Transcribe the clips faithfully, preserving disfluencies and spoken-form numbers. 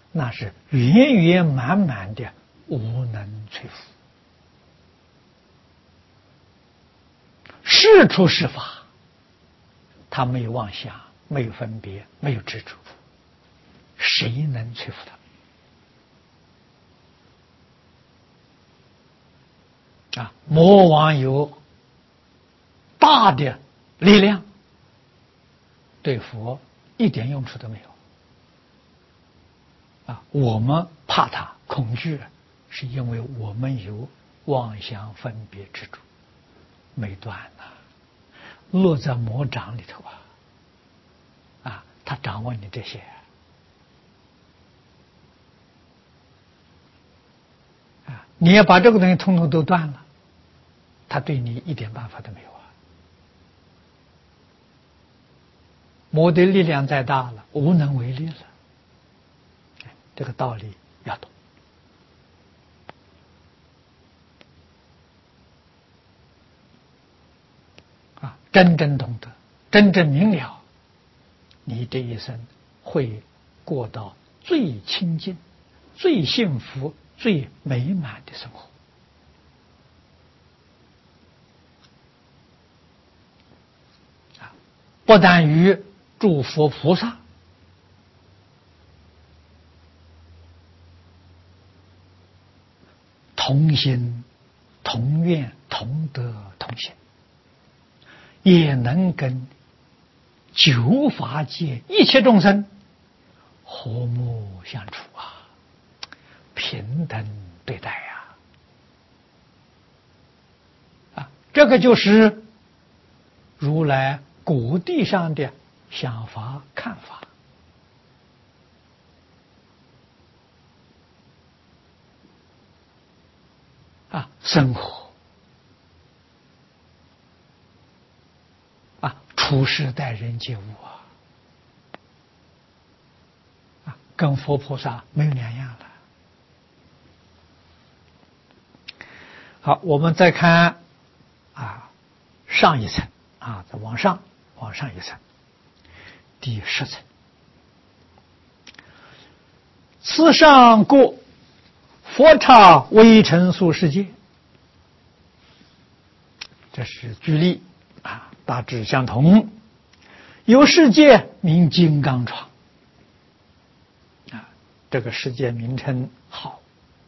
那是圆圆满满的无能摧伏。是出是法，他没有妄想，没有分别，没有执着，谁能摧伏他？啊，魔王有大的力量，对佛一点用处都没有。啊，我们怕他恐惧，是因为我们有妄想分别执着没断呐、啊，落在魔掌里头啊！啊，他掌握你这些啊，你要把这个东西统统都断了，他对你一点办法都没有啊！魔的力量再大了，无能为力了。这个道理要懂啊！真正懂得，真正明了，你这一生会过到最清净、最幸福、最美满的生活。啊，不但与诸佛菩萨同心、同愿、同德、同行，也能跟九法界一切众生和睦相处啊，平等对待呀！啊，这个就是如来果地上的想法看法。啊，生活啊，处事待人接物啊，啊，跟佛菩萨没有两样了。好，我们再看啊，上一层啊，再往上，往上一层，第十层，此上过佛刹微尘数世界，这是举例啊，大致相同。有世界名金刚床啊，这个世界名称好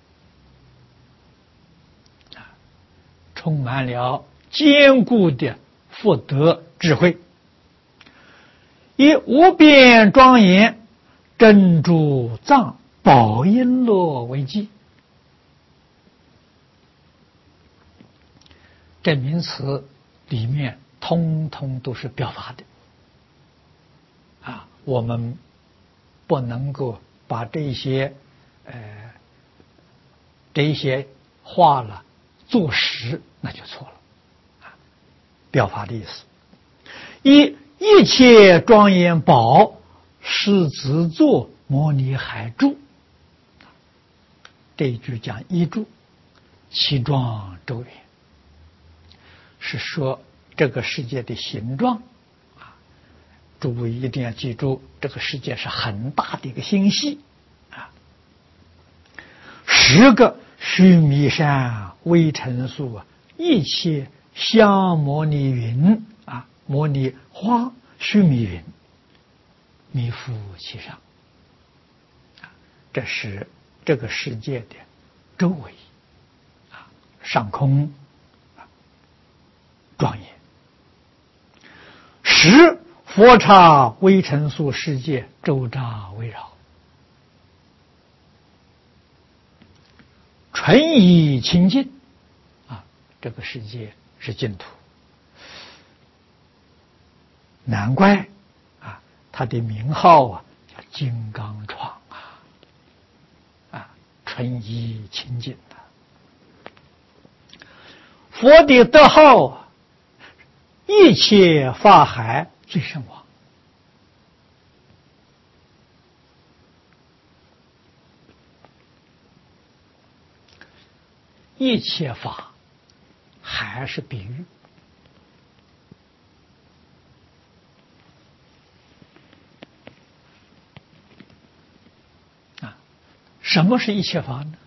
啊，充满了坚固的福德智慧，以无边庄严珍珠藏宝璎珞为基。这名词里面通通都是表法的啊，我们不能够把这些呃这些话了作实，那就错了啊。表法的意思，以一切庄严宝狮子座摩尼海柱，这一句讲一柱，其状周圆，是说这个世界的形状啊。诸位一定要记住，这个世界是很大的一个星系啊。十个须弥山微尘数啊，一切香摩尼云啊，摩尼花须弥云弥覆其上啊，这是这个世界的周围啊，上空啊庄严。十佛刹微尘数世界周匝围绕，纯以清净啊，这个世界是净土，难怪啊，它的名号啊叫金刚床啊，啊，纯一清净的。佛的德号啊，一切法海最胜王。一切法还是比喻啊， 什么是一切法呢？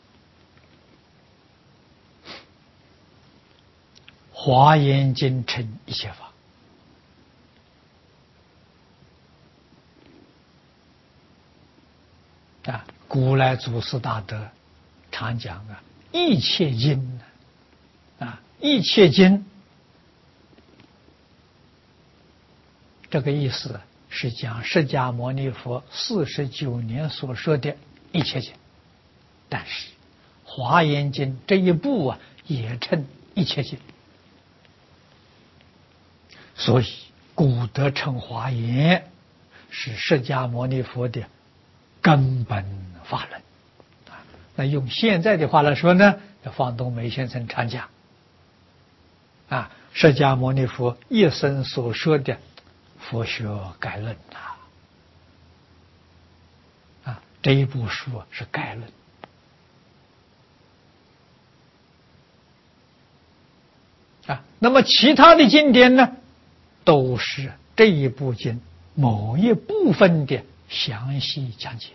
华严经称一切法。啊，古来祖师大德常讲啊，一切经啊，一切经，这个意思是讲释迦牟尼佛四十九年所说的一切经，但是华严经这一部啊，也称一切经，所以古德称华严是释迦牟尼佛的根本法论。那用现在的话来说呢，方东梅先生常讲啊，释迦牟尼佛一生所说的佛学概论啊，啊，这一部书是概论。啊，那么其他的经典呢，都是这一部经某一部分的详细讲解。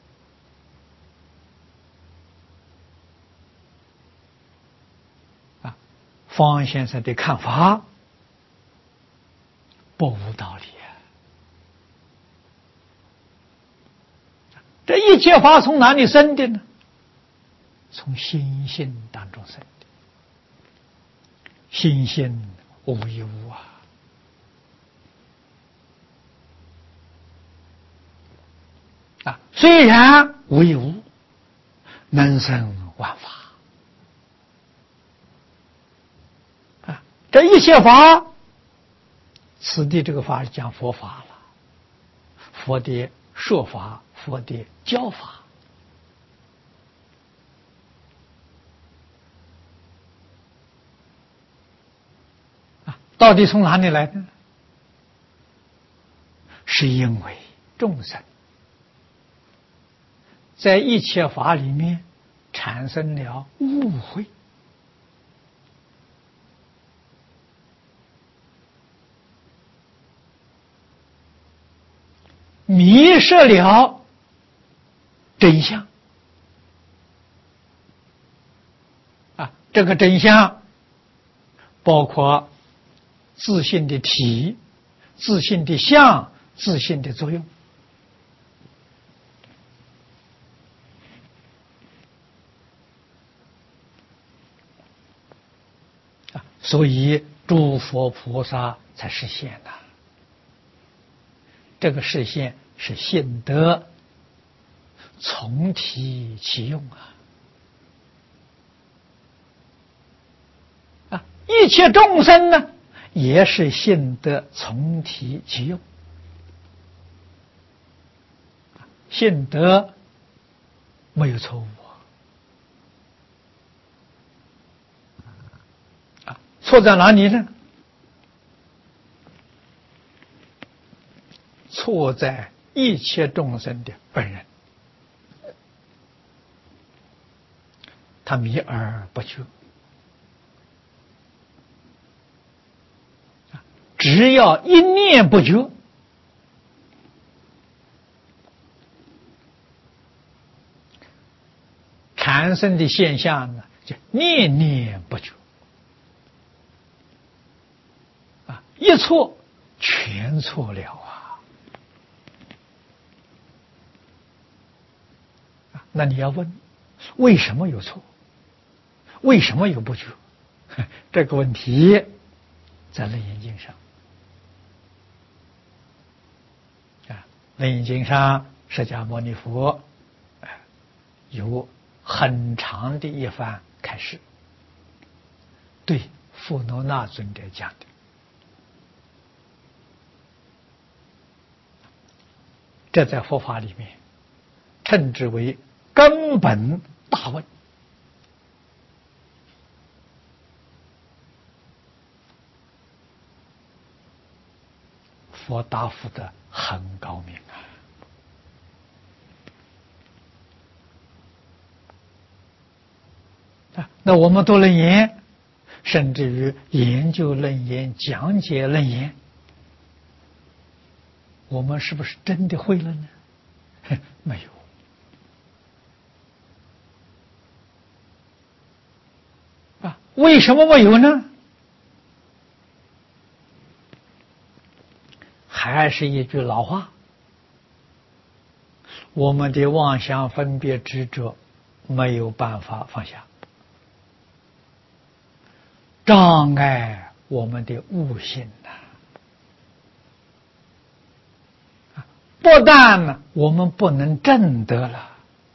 啊，方先生的看法不无道理啊！这一切法从哪里生的呢？从心性当中生的。心性无一物啊！啊，虽然无一物，能生万法。啊，这一切法，此地这个法是讲佛法了，佛的说法，佛的教法。啊，到底从哪里来的呢？是因为众生在一切法里面产生了误会，迷失了真相。啊，这个真相包括自信的体、自信的相、自信的作用。啊，所以诸佛菩萨才实现的。这个实现是信德从体起用啊！啊，一切众生呢，也是信德从体起用。信德没有错误啊！错在哪里呢？错在一切众生的本人，他迷而不觉。只要一念不觉，产生的现象呢，就念念不觉。啊，一错全错了啊！那你要问，为什么有错？为什么有不觉？这个问题在楞严经上啊，楞严经上释迦牟尼佛有很长的一番开示，对富罗那尊者讲的。这在佛法里面称之为根本大问。佛答复的很高明啊！那我们读楞严，甚至于研究楞严、讲解楞严，我们是不是真的会了呢？没有为什么没有呢？还是一句老话，我们的妄想分别执着没有办法放下，障碍我们的悟性呐、啊！不但呢，我们不能证得了，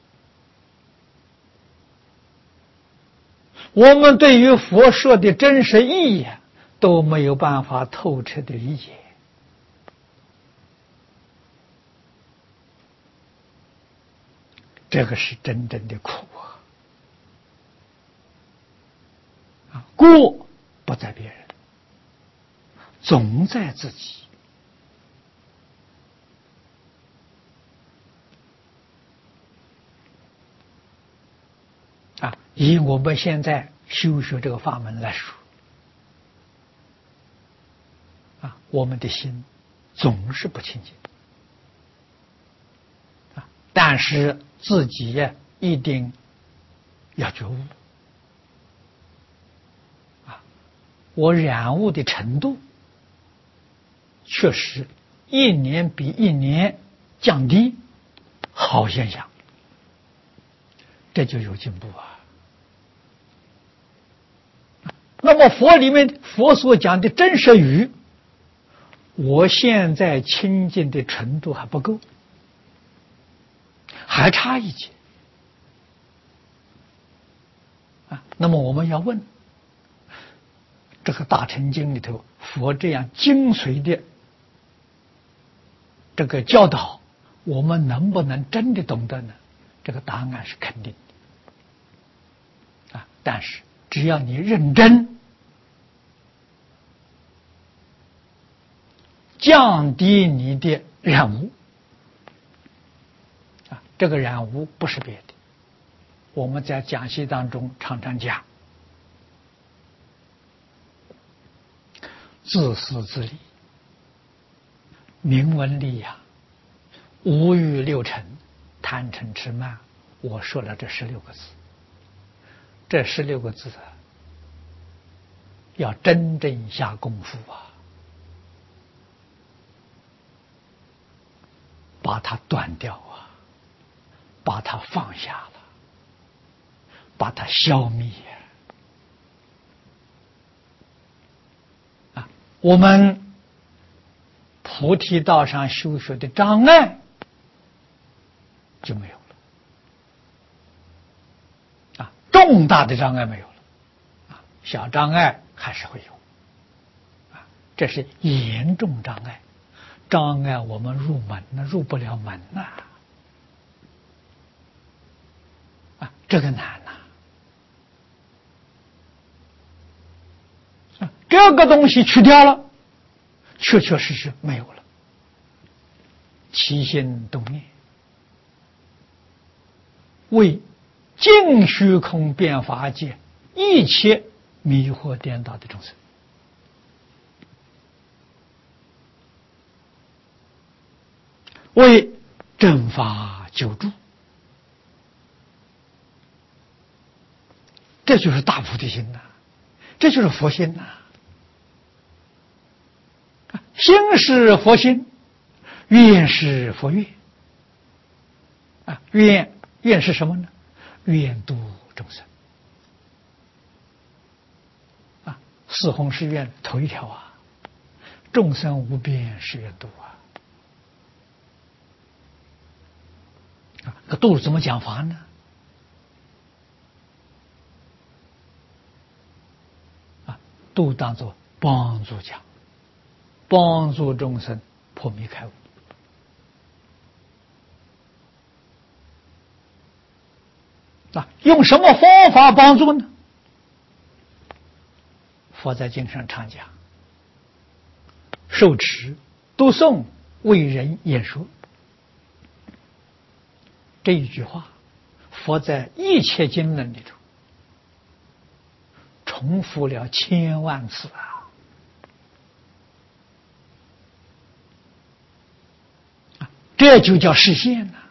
我们对于佛说的真实意义都没有办法透彻的理解。这个是真正的苦啊！过不在别人，总在自己啊！以我们现在修学这个法门来说啊，我们的心总是不清净啊，但是自己呀一定要觉悟啊！我染污的程度确实一年比一年降低，好现象，这就有进步啊！那么佛里面佛所讲的真实语，我现在亲近的程度还不够，还差一截啊！那么我们要问，这个大乘经里头佛这样精髓的这个教导，我们能不能真的懂得呢？这个答案是肯定的啊！但是只要你认真，降低你的染污啊，这个染污不是别的，我们在讲习当中常常讲，自私自利、名闻利养、五欲六尘、贪嗔痴慢，我说了这十六个字，这十六个字要真正下功夫啊，把它断掉啊，把它放下了，把它消灭啊！我们菩提道上修学的障碍就没有了啊，重大的障碍没有了啊，小障碍还是会有啊，这是严重障碍，障碍我们入门呢，入不了门呐啊，这个难呐啊，这个东西去掉了，确确实实没有了，起心动念，为尽虚空变法界一切迷惑颠倒的众生，为正法救助，这就是大菩提心呐、啊，这就是佛心呐、啊！心是佛心，愿是佛愿啊！愿愿是什么呢？愿度众生啊！四弘誓愿头一条啊，众生无边誓愿度啊！啊，那度怎么讲法呢？啊，度当作帮助讲，帮助众生破迷开悟。啊，用什么方法帮助呢？佛在经上常讲，受持、读诵、为人演说。这一句话，佛在一切经论里头重复了千万次啊！啊，这就叫实现了。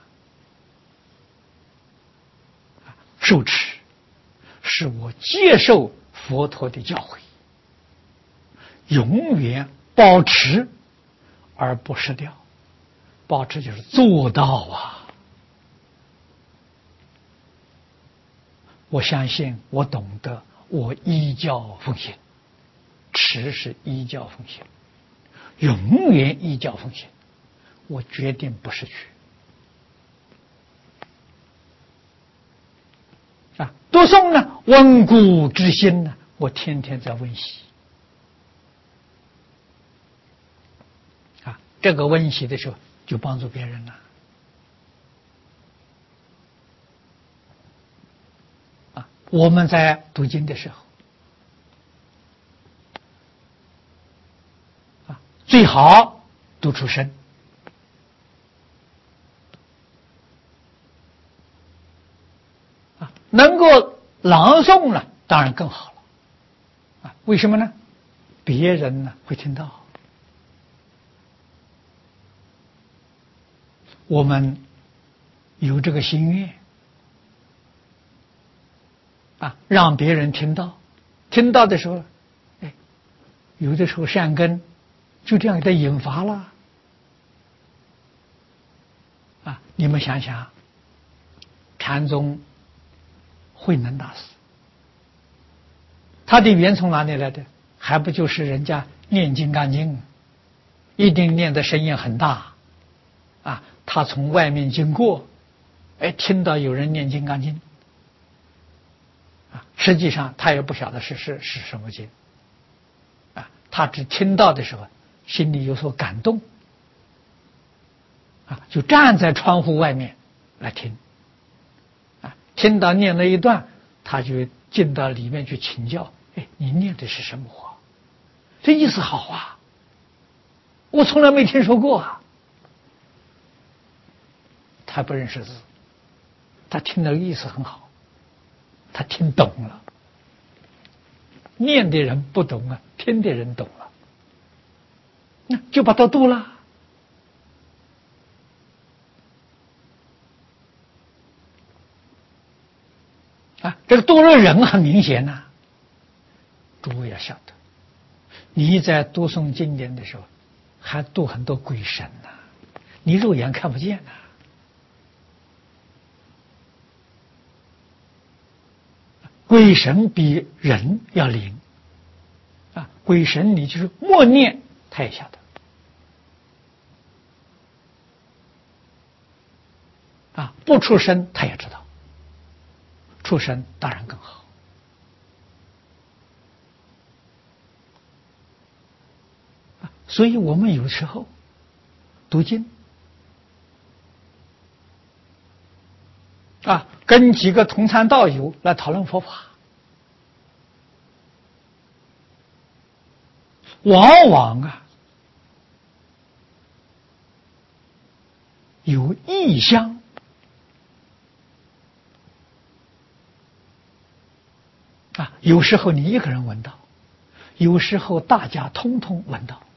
受持是我接受佛陀的教诲，永远保持而不失掉。保持就是做到啊！我相信，我懂得，我依教奉行，持是依教奉行，永远依教奉行，我决定不失去。啊，读诵呢，温故知新呢，我天天在温习。啊，这个温习的时候，就帮助别人了。啊，我们在读经的时候，啊，最好读出声。啊，能够朗诵了，当然更好了。啊，为什么呢？别人呢会听到。我们有这个心愿啊，让别人听到，听到的时候，哎，有的时候善根就这样给他引发了啊！你们想想，禅宗慧能大师，他的缘从哪里来的？还不就是人家念金刚经，一定念的声音很大啊！他从外面经过，哎，听到有人念金刚经，啊，实际上他也不晓得是是是什么经，啊，他只听到的时候，心里有所感动，啊，就站在窗户外面来听，啊，听到念了一段，他就进到里面去请教，哎，你念的是什么话？这意思好啊，我从来没听说过啊。他不认识字，他听的意思很好，他听懂了。念的人不懂啊，听的人懂了，那就把他度了。啊，这个度了人很明显呐、啊。诸位要晓得，你在读诵经典的时候，还度很多鬼神呐、啊，你肉眼看不见呐、啊。鬼神比人要灵啊！鬼神你就是默念，他也晓得啊，不出声他也知道，出声当然更好啊！所以我们有时候读经啊，跟几个同参道友来讨论佛法，往往啊有异香啊，有时候你一个人闻到，有时候大家通通闻到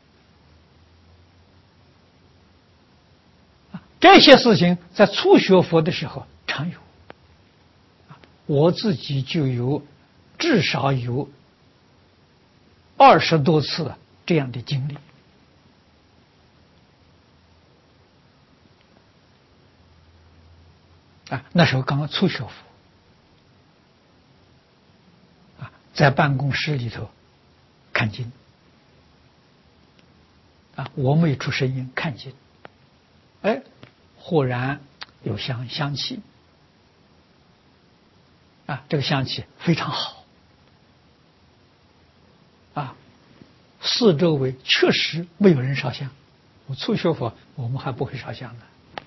啊，这些事情在初学佛的时候常有。我自己就有至少有二十多次这样的经历啊，那时候刚刚初学佛啊，在办公室里头看经啊，我没出声音看经，哎，忽然有香香气啊，这个香气非常好啊，四周围确实没有人烧香，我初学佛我们还不会烧香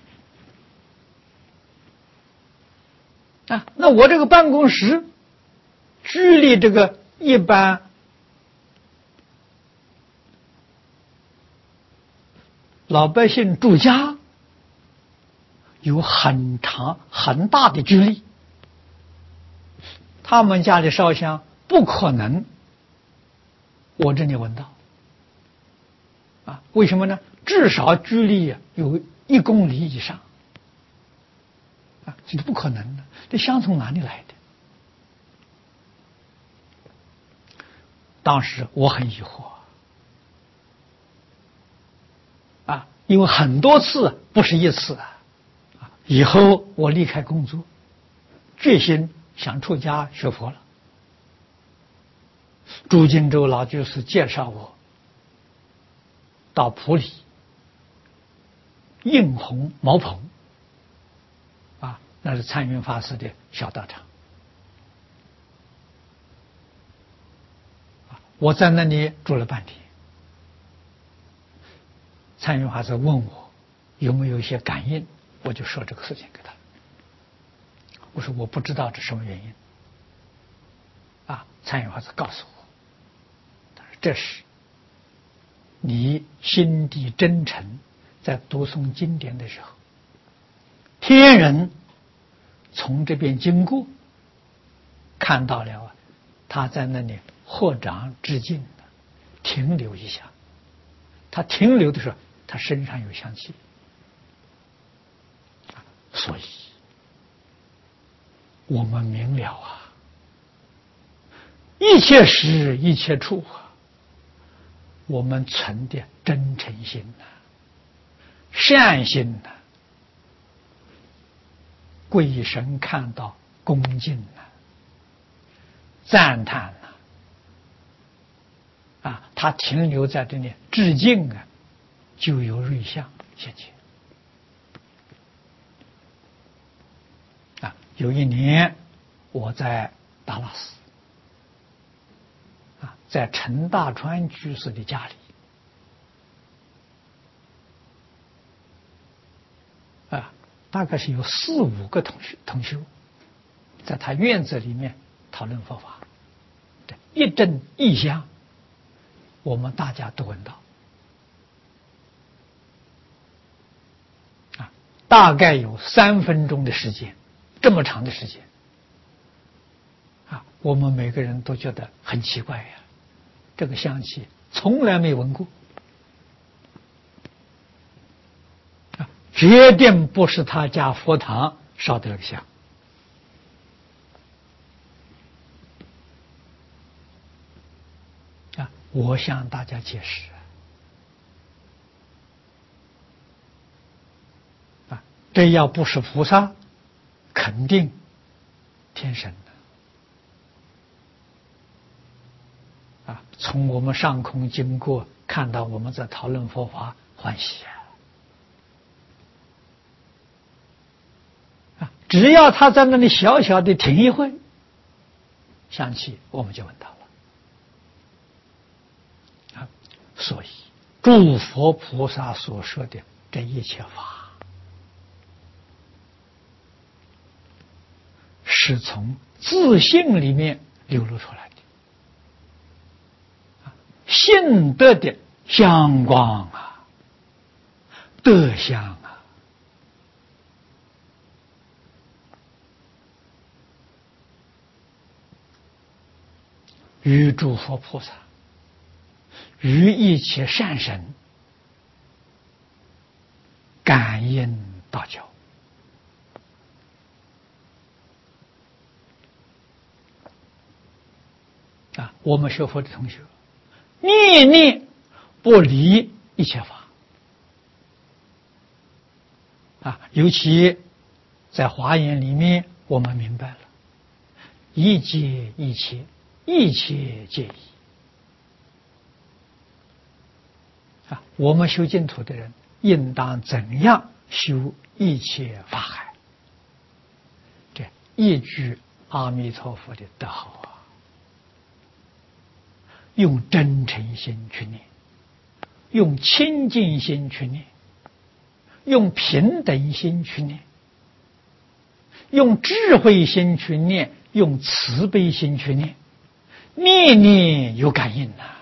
的啊。那我这个办公室距离这个一般老百姓住家有很长很大的距离，他们家里烧香不可能我这里闻到啊？为什么呢？至少距离有一公里以上啊，这是不可能的。这香从哪里来的当时我很疑惑啊，因为很多次不是一次啊。以后我离开工作，决心想出家学佛了。朱金洲老居士介绍我到普里应红茅棚啊，那是参云法师的小道场。我在那里住了半天，参云法师问我有没有一些感应，我就说这个事情给他。我说我不知道这什么原因啊。参云法师告诉我，他说这是你心地真诚，在读诵经典的时候，天人从这边经过，看到了他在那里合掌致敬，停留一下。他停留的时候，他身上有香气，所以我们明了啊，一切时一切处啊，我们存的真诚心呐、善心呐、鬼神看到恭敬呐、赞叹呐、啊，他停留在这里致敬啊，就有瑞相现前。啊，有一年我在达拉斯啊，在陈大川居士的家里啊，大概是有四五个同学同修，在他院子里面讨论佛法，对，一阵异香，我们大家都闻到啊，大概有三分钟的时间，这么长的时间啊，我们每个人都觉得很奇怪呀，这个香气从来没闻过啊，决定不是他家佛堂烧的那个香啊，我向大家解释啊，这要不是菩萨，肯定天神的啊，从我们上空经过，看到我们在讨论佛法，欢喜啊！只要他在那里小小的停一会，香气我们就闻到了啊！所以诸佛菩萨所说的这一切法，是从自性里面流露出来的，性德的香光啊，德香啊，与诸佛菩萨，与一切善神感应道交啊！我们学佛的同学，念念不离一切法啊！尤其在华严里面，我们明白了，一切一切，一切皆一啊！我们修净土的人，应当怎样修一切法海？这一句阿弥陀佛的德号啊！用真诚心去念，用清净心去念，用平等心去念，用智慧心去念，用慈悲心去念，念念有感应呐！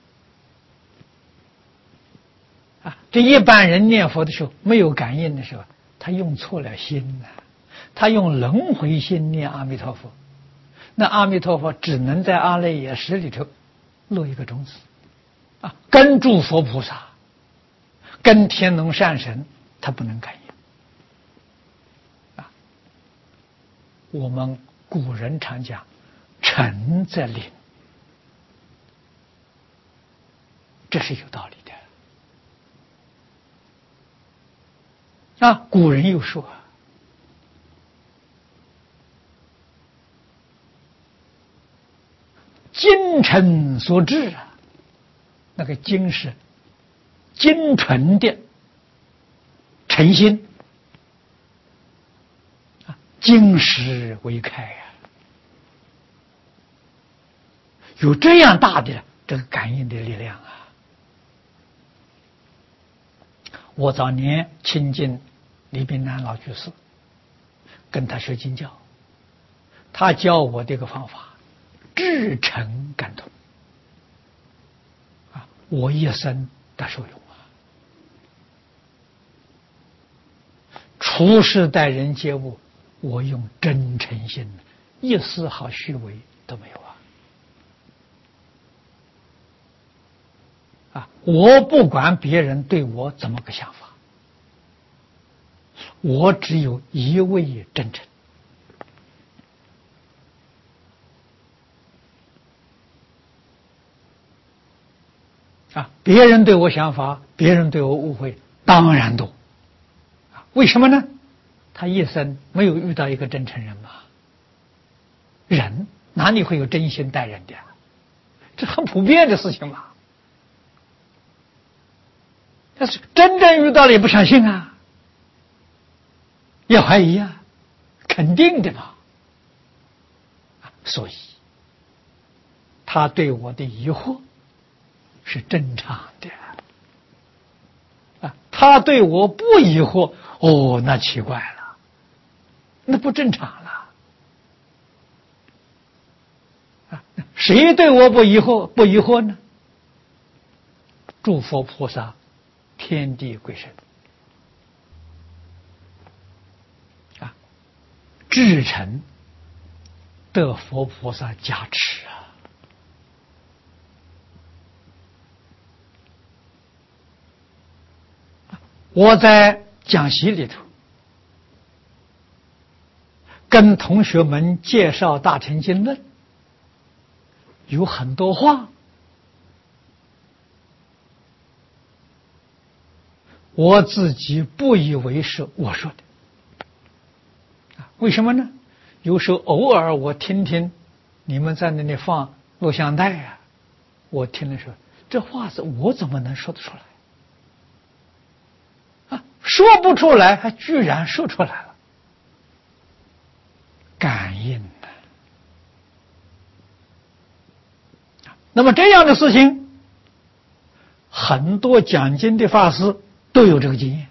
啊，这一般人念佛的时候没有感应的时候，他用错了心呐，他用轮回心念阿弥陀佛，那阿弥陀佛只能在阿赖耶识里头落一个种子啊，跟诸佛菩萨，跟天龙善神，他不能感应啊。我们古人常讲，诚则灵这是有道理的。啊，古人又说，精诚所至啊，那个精是精纯的诚心啊，金石为开呀、啊，有这样大的这个感应的力量啊！我早年亲近李炳南老居士，跟他学经教，他教我这个方法，至诚感动啊，我一生的受用啊。处事待人接物，我用真诚心，一丝毫虚伪都没有啊！啊，我不管别人对我怎么个想法，我只有一味真诚。啊，别人对我想法，别人对我误会，当然多。为什么呢？他一生没有遇到一个真诚人嘛。人哪里会有真心待人的？这很普遍的事情嘛。但是真正遇到了也不相信啊，也怀疑啊，肯定的嘛。所以他对我的疑惑是正常的啊，他对我不疑惑，哦，那奇怪了，那不正常了啊！谁对我不疑惑不疑惑呢？诸佛菩萨、天地鬼神啊，至诚得佛菩萨加持啊！我在讲习里头跟同学们介绍《大乘经论》，有很多话我自己不以为是我说的，为什么呢？有时候偶尔我听听你们在那里放录像带啊，我听的时候，这话是我怎么能说得出来啊？说不出来，还居然说出来了，感应的。那么这样的事情，很多讲经的法师都有这个经验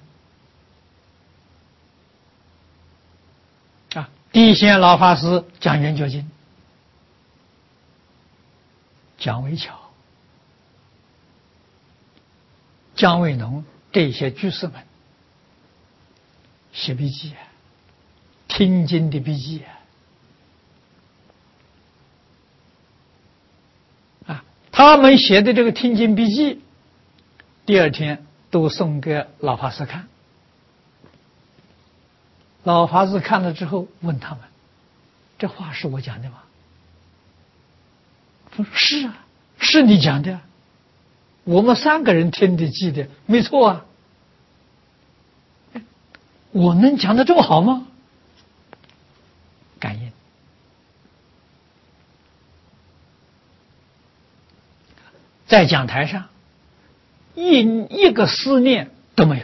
啊。地仙老法师讲圆觉经，蒋维巧、姜维农这些居士们写笔记啊，听经的笔记啊，啊，他们写的这个听经笔记，第二天都送给老法师看。老法师看了之后问他们：“这话是我讲的吗？”说：“是啊，是你讲的，我们三个人听的记的，没错啊。我能讲得这么好吗？”感应。在讲台上，一一个思念都没有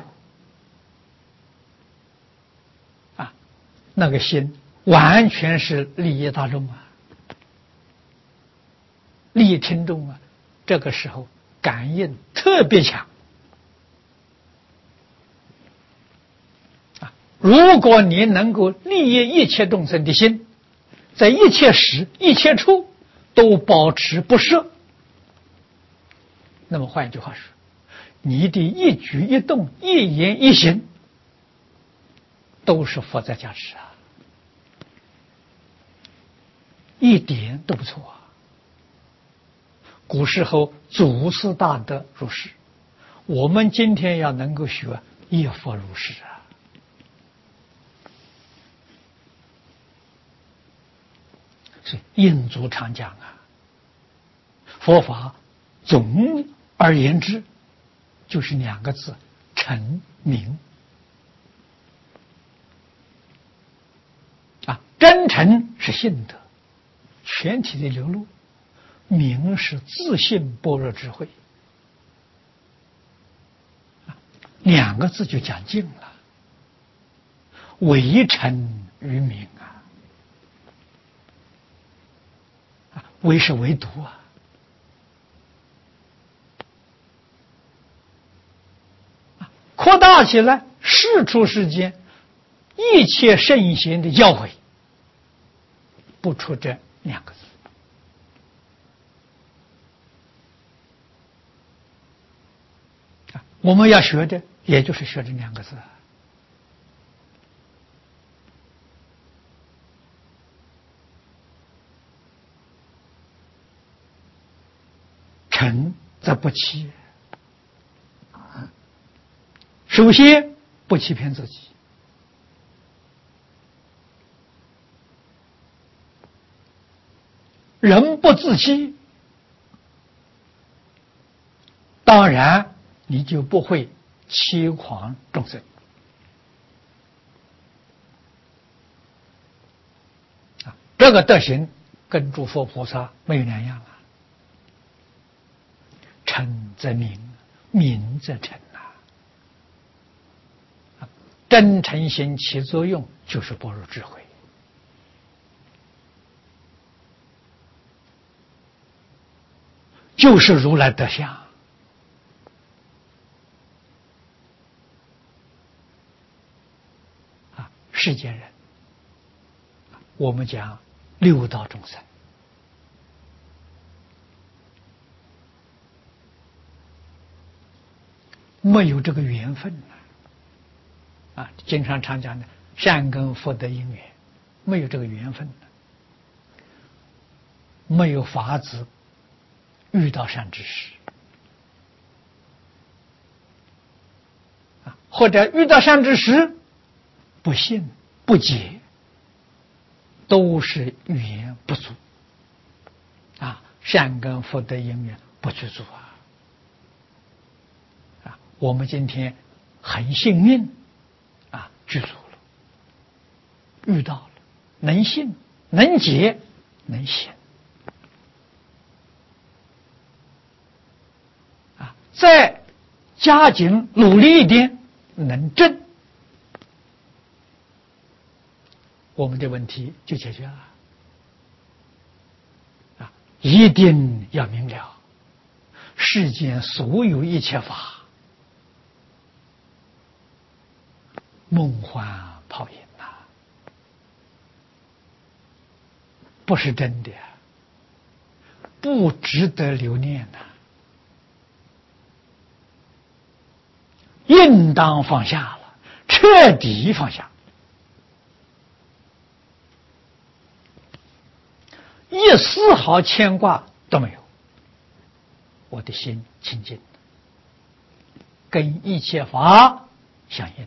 啊，那个心完全是利益大众啊，利益听众啊，这个时候感应特别强啊！如果你能够利益一切众生的心，在一切时一切处都保持不舍，那么换一句话说，你的一举一动、一言一行都是佛在加持啊，一点都不错啊！古时候祖师大德如是，我们今天要能够学一佛如是啊！是印祖常讲啊，佛法总而言之，就是两个字：诚明。啊，真诚是信德，全体的流露；明是自信般若智慧。两个字就讲尽了，唯诚于明啊，唯是唯独啊。扩大起来，世出世间一切圣贤的教诲，不出这两个字。啊，我们要学的也就是学这两个字。诚则不欺。首先不欺骗自己，人不自欺，当然你就不会欺诳众生。啊，这个德行跟诸佛菩萨没有两样了。诚则明，明则诚啊！真诚心起作用，就是般若智慧。就是如来德相。啊，世间人，我们讲六道众生，没有这个缘分啊！经常常讲的善根福德因缘，没有这个缘分，没有法子遇到善知识啊，或者遇到善知识不信不解，都是语言不足啊，善根福德因缘不具足啊。啊，我们今天很幸运啊，具足了，遇到了，能信能解能行啊，再加紧努力一点，能证，我们的问题就解决了啊！一定要明了，世间所有一切法，梦幻泡影呐，不是真的，不值得留念呐，应当放下了，彻底放下，一丝毫牵挂都没有。我的心清净，跟一切法相应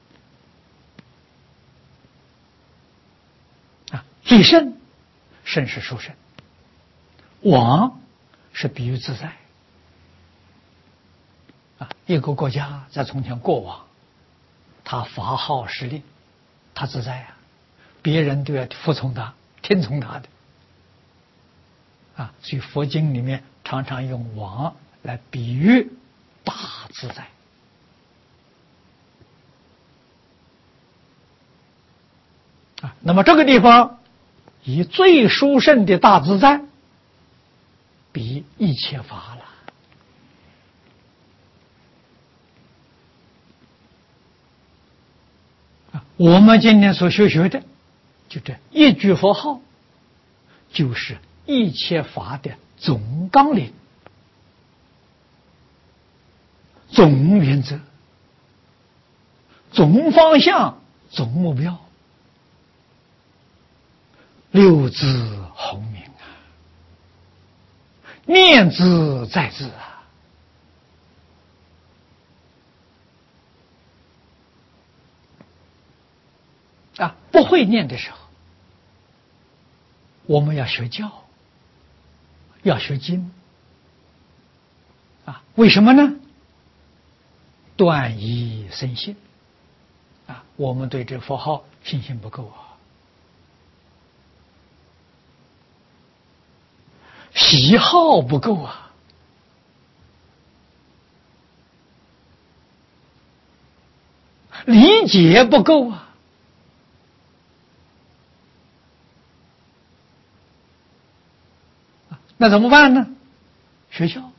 啊！最胜，胜是殊胜，往是比喻自在啊！一个国家在从前过往，他法号施令，他自在啊，别人都要服从他、听从他的啊！所以佛经里面常常用往来比喻大自在啊。那么这个地方以最殊胜的大自在比一切法了啊。我们今天所学学的，就这一句佛号，就是一切法的总纲领、总原则、总方向、总目标，六字洪名啊，念兹在兹啊！啊，不会念的时候，我们要学教，要学经啊，为什么呢？断疑生信啊，我们对这佛号信心不够啊，喜好不够啊，理解不够啊，那怎么办呢？学校，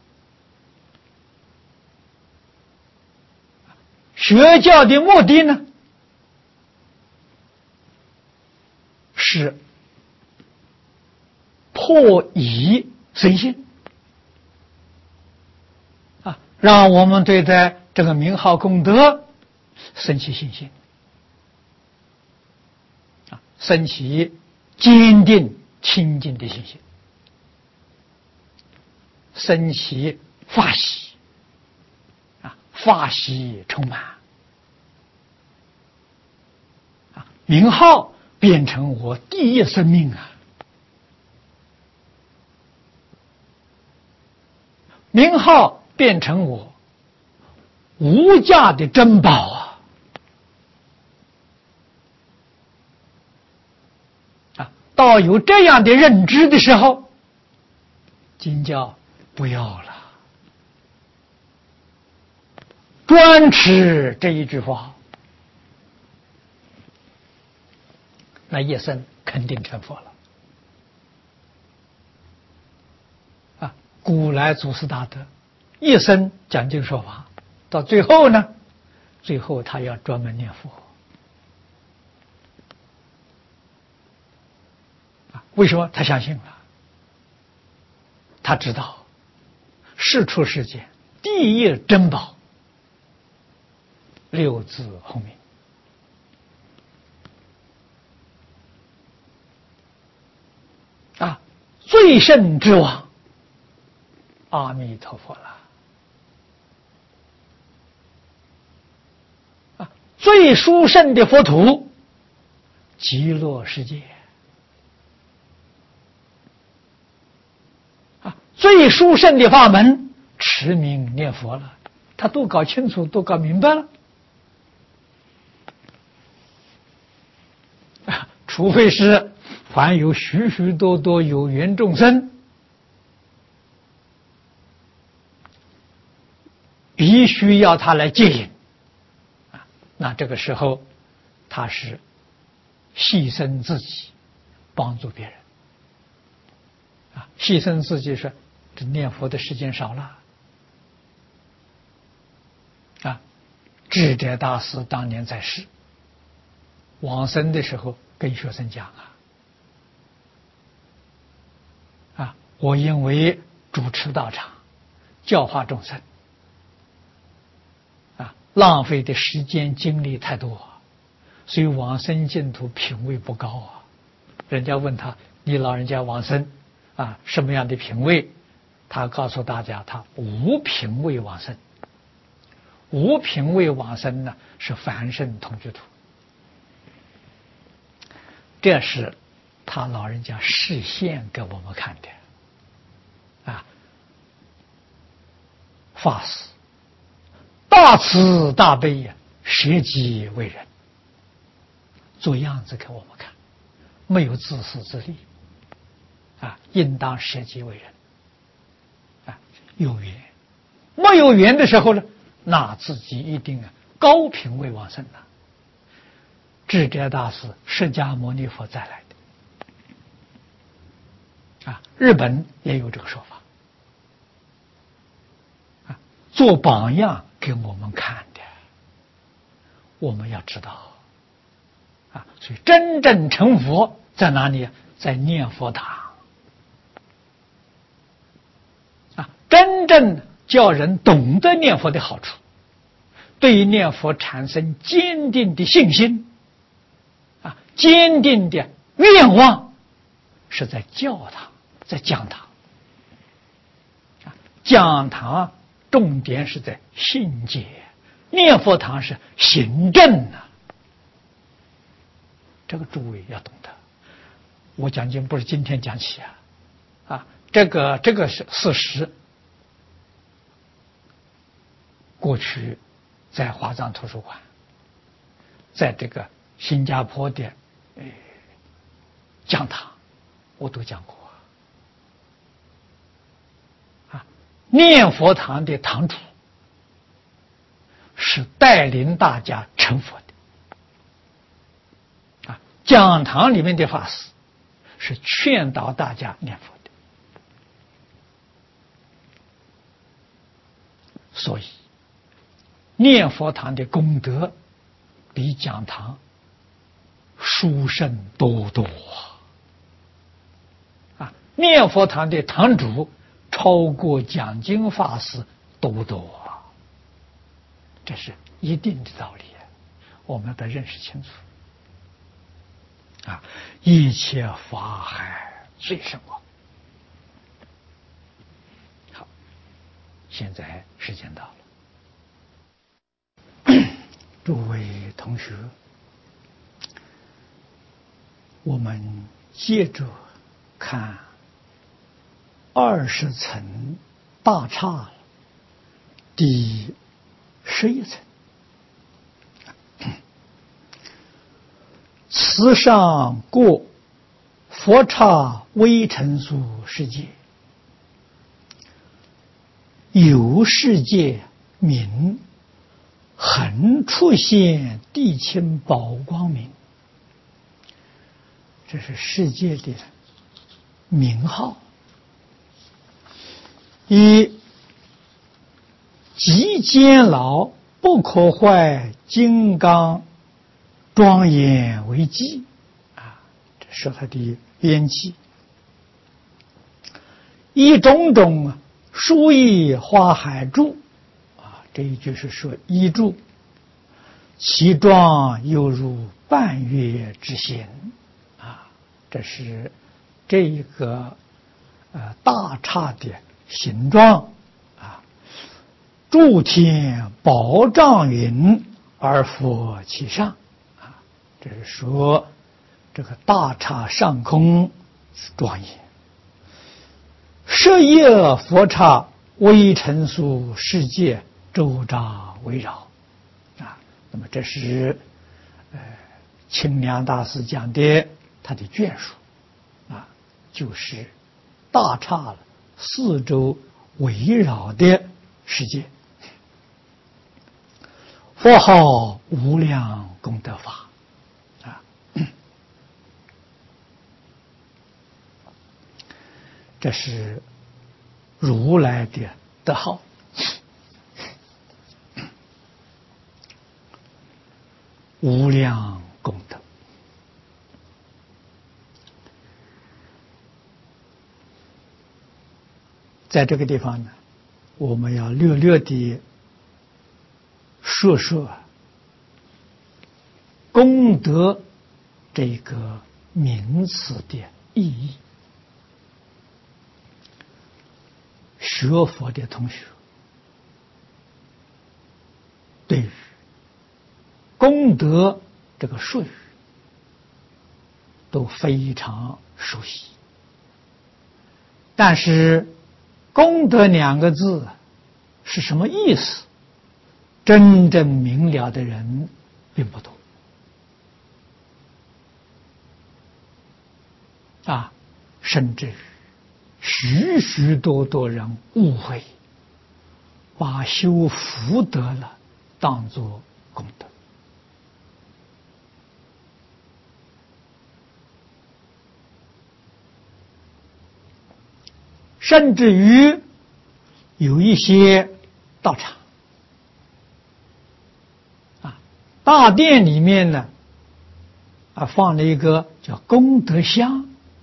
学教的目的呢，是破疑生信啊，让我们对待这个名号功德生起信心啊，生起坚定清净的信心，生起法喜啊，法喜充满啊，名号变成我第一生命啊，名号变成我无价的珍宝啊！啊，到有这样的认知的时候，经教不要了，专持这一句话，那一生肯定成佛了。啊，古来祖师大德一生讲经说法，到最后呢，最后他要专门念佛。啊，为什么？他相信了，他知道世出世间第一珍宝六字洪名啊，最胜之王阿弥陀佛了啊，最殊胜的佛土极乐世界啊，最殊胜的法门持名念佛了，他都搞清楚，都搞明白了啊，除非是凡有许许多多有缘众生必须要他来接引啊，那这个时候他是牺牲自己帮助别人啊，牺牲自己是这念佛的时间少了啊。智者大师当年在世往生的时候跟学生讲啊啊，我因为主持道场教化众生啊，浪费的时间精力太多，所以往生净土品位不高啊。人家问他，你老人家往生啊什么样的品位？他告诉大家，他无品位往生。无品位往生呢，是凡圣同居土。这是他老人家示现给我们看的啊，法师大慈大悲呀，舍己为人，做样子给我们看，没有自私自利啊，应当舍己为人啊，有缘没有缘的时候呢，那自己一定啊高品位往生了。智者大师释迦牟尼佛再来的啊，日本也有这个说法啊，做榜样给我们看的。我们要知道啊，所以真正成佛在哪里？在念佛堂啊，真正叫人懂得念佛的好处，对于念佛产生坚定的信心啊，坚定的愿望，是在教堂，在讲堂啊，讲堂重点是在信解，念佛堂是行正啊。这个诸位要懂得，我讲经不是今天讲起啊，啊，这个这个是事实， 过去在华藏图书馆，在这个新加坡的呃讲堂，我都讲过啊。念佛堂的堂主是带领大家成佛的啊，讲堂里面的法师是劝导大家念佛的。所以念佛堂的功德比讲堂殊胜多多啊！念佛堂的堂主超过讲经法师多多啊！这是一定的道理，我们得认识清楚啊！一切法海最深广。好，现在时间到了。诸位同学，我们接着看二十层大刹第十一层。此上过佛刹微尘数世界，有世界名恒出现地清宝光明，这是世界的名号。以极坚牢不可坏金刚庄严为基啊，这是它的边际。以种种殊异花海柱啊，这一句是说一柱，其状犹如半月之弦啊，这是这一个呃大刹的形状啊。诸天宝障云而佛其上啊，这是说这个大刹上空庄严。舍业佛刹微尘数世界周匝围绕啊，那么这是呃清凉大师讲的他的眷属啊，就是大刹四周围绕的世界。佛号无量功德法啊，这是如来的德号。无量功德，在这个地方呢，我们要略略地说说功德这个名词的意义。学佛的同学对于功德这个术语都非常熟悉，但是功德两个字是什么意思，真正明了的人并不多啊，甚至于许许多多人误会，把修福德了当作功德。甚至于有一些道场啊，大殿里面呢啊放了一个叫功德箱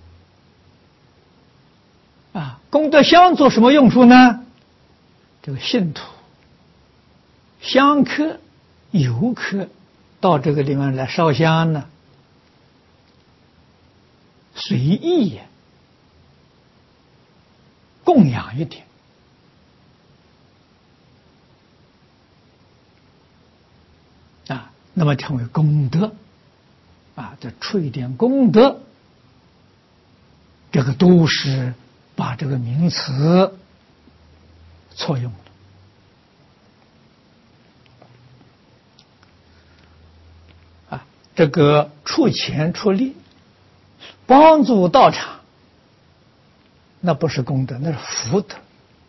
啊，功德箱做什么用处呢？这个信徒、香客、游客到这个地方来烧香呢，随意供养一点啊，那么成为功德啊，再出一点功德，这个都是把这个名词错用了这个出钱出力帮助道场，那不是功德，那是福德。